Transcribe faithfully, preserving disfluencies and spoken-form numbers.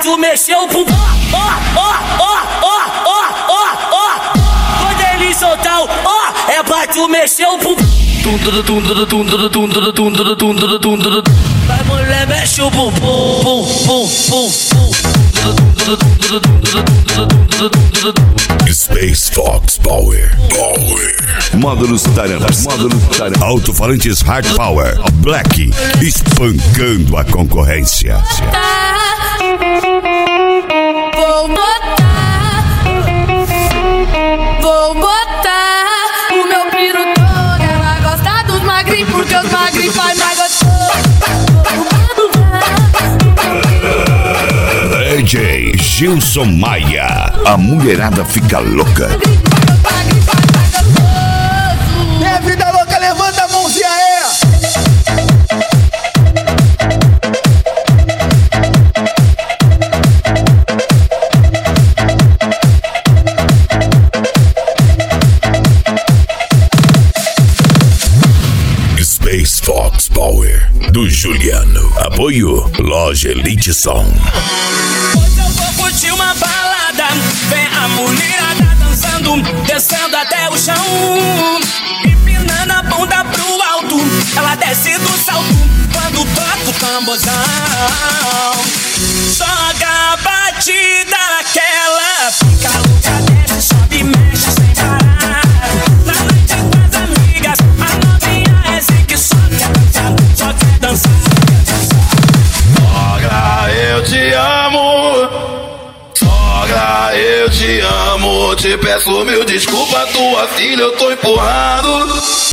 tu mexer o bumbum. Ó, ó, ó, ó, ó, ó, ó. Quando ele soltar o ó, é pra tu mexer o bumbum. Vai mulher, mexe o bumbum, bum, bum, bum, bum. Space Fox Power. Power. Módulos Tarantas. Módulos Tarantas. Alto-falantes Hard Power. Black. Espancando a concorrência. Vou botar, vou botar o meu piru todo. Ela gosta dos magrinhos porque os magrinhos faz mais gostoso. D J Gilson Maia. A mulherada fica louca. É vida louca, levanta a mãozinha aí. Space Fox Power. Do Juliano. Apoio Loja Elite Som. Hoje eu vou curtir uma balada. Vem a mulherada dançando, descendo até o chão, empinando a bunda pro alto. Ela desce do salto quando toca o tamborzão. Joga a batida que ela fica louca, desce, sobe e mexe sem parar. Na noite com as amigas, a novinha é assim que só quer dançar, só quer dançar, quer dançar. Sogra, eu te amo. Sogra, eu te amo. Te peço mil desculpas, tua filha eu tô empurrando.